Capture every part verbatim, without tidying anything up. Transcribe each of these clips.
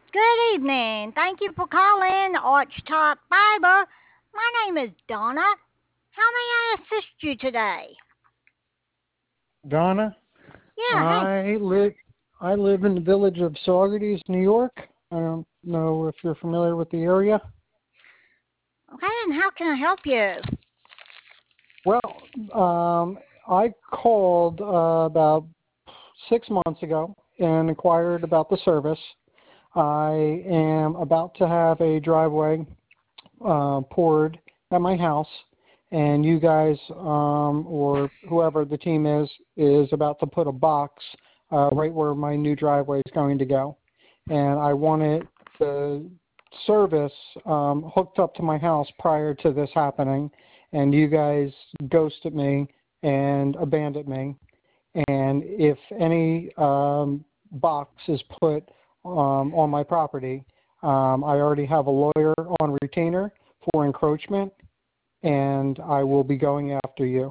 Good evening. Thank you for calling Archtop Fiber. My name is Donna. How may I assist you today? Donna, Yeah, hey. I live I live in the village of Saugerties, New York. I don't know if you're familiar with the area. Okay, and how can I help you? Well, um, I called uh, about six months ago and inquired about the service. I am about to have a driveway uh, poured at my house, and you guys um, or whoever the team is is about to put a box uh, right where my new driveway is going to go, and I wanted the service um, hooked up to my house prior to this happening, and you guys ghosted me and abandoned me. And if any um, box is put um, on my property, um, I already have a lawyer on retainer for encroachment, and I will be going after you.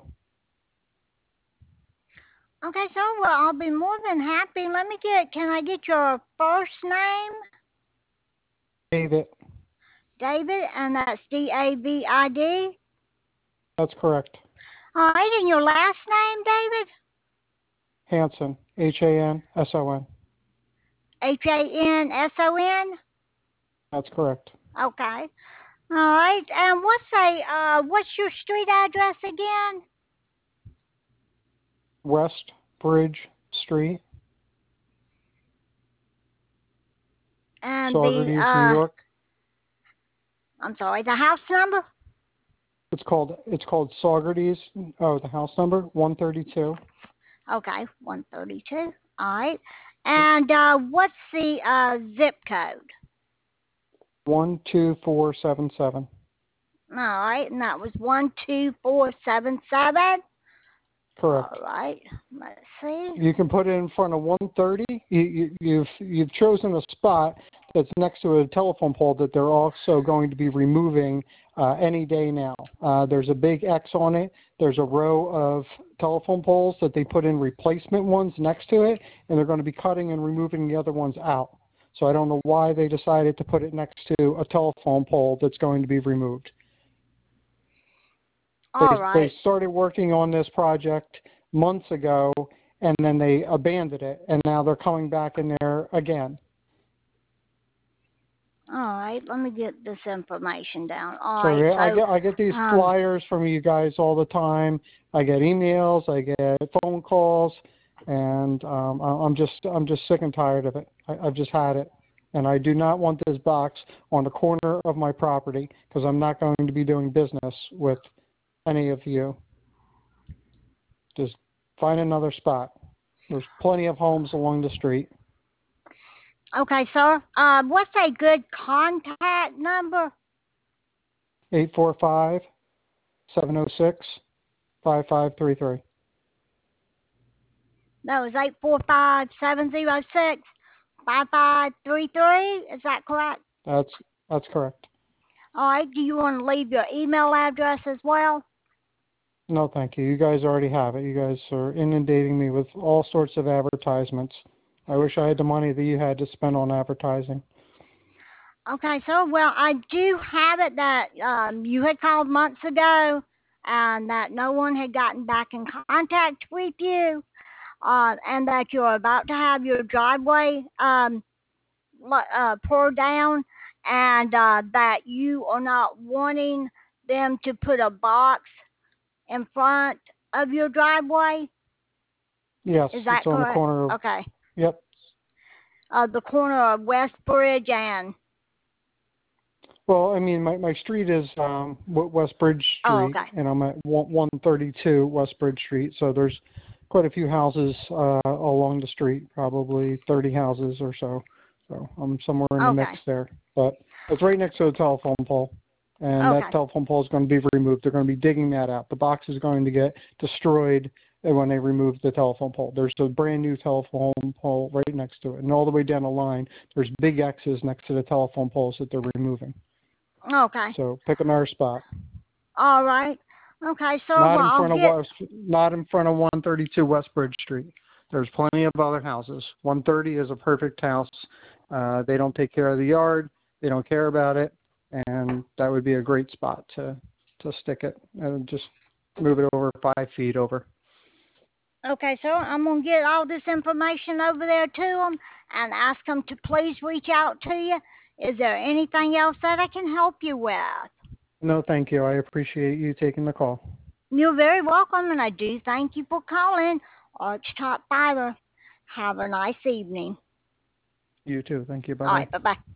Okay, so well, I'll be more than happy. Let me get, can I get your first name? David, David, and that's D A V I D. that's correct. All right, and your last name, David? Hanson, H A N S O N. H A N S O N? That's correct. Okay. All right, and what's a, uh, what's your street address again? West Bridge Street, And the, Saugerties, New uh, York. I'm sorry, the house number? It's called it's called Saugerties. Oh, the house number one thirty-two. Okay, one thirty-two. All right. And uh, what's the uh, zip code? One two four seven seven. All right, and that was one two four seven seven. All Correct. right, let's see. You can put it in front of one thirty. You, you, you've you've chosen a spot that's next to a telephone pole that they're also going to be removing uh, any day now. Uh, there's a big X on it. There's a row of telephone poles that they put in replacement ones next to it, and they're going to be cutting and removing the other ones out. So I don't know why they decided to put it next to a telephone pole that's going to be removed. They All they right. started working on this project months ago, and then they abandoned it, and now they're coming back in there again. All right, let me get this information down. All So right, yeah, I so, get I get these um, flyers from you guys all the time. I get emails, I get phone calls, and um, I- I'm just I'm just sick and tired of it. I, I've just had it, and I do not want this box on the corner of my property because I'm not going to be doing business with any of you. Just find another spot. There's plenty of homes along the street. okay, sir. Uh, what's a good contact number? eight four five, seven zero six, five five three three. That was eight four five seven zero six five five three three. Is that correct? That's that's correct. All right. Do you want to leave your email address as well? No, thank you. You guys already have it. You guys are inundating me with all sorts of advertisements. I wish I had the money that you had to spend on advertising. Okay, so well, I do have it that um, you had called months ago, and that no one had gotten back in contact with you, uh, and that you're about to have your driveway um, uh, poured down, and uh, that you are not wanting them to put a box in front of your driveway. Yes, Is it's that on the correct? corner of. Okay. Yep. Uh, the corner of West Bridge and. Well, I mean, my my street is um West Bridge Oh, Street, okay. and I'm at one thirty-two West Bridge Street. So there's quite a few houses uh, along the street, probably thirty houses or so. So I'm somewhere in the Okay. mix there. But it's right next to a telephone pole, and that Okay. telephone pole is going to be removed. They're going to be digging that out. The box is going to get destroyed when they remove the telephone pole. There's a brand new telephone pole right next to it, and all the way down the line, there's big X's next to the telephone poles that they're removing. Okay. So pick another spot. All right. Okay, so Not well, in I'll front of get. West, not in front of one thirty-two West Bridge Street. There's plenty of other houses. one thirty is a perfect house. Uh, they don't take care of the yard. They don't care about it, and that would be a great spot to to stick it and just move it over five feet over. Okay, so I'm going to get all this information over there to them and ask them to please reach out to you. Is there anything else that I can help you with? No, thank you. I appreciate you taking the call. You're very welcome, and I do thank you for calling Arch Top Fiber. Have a nice evening. You too. Thank you. Bye-bye. All right, bye-bye.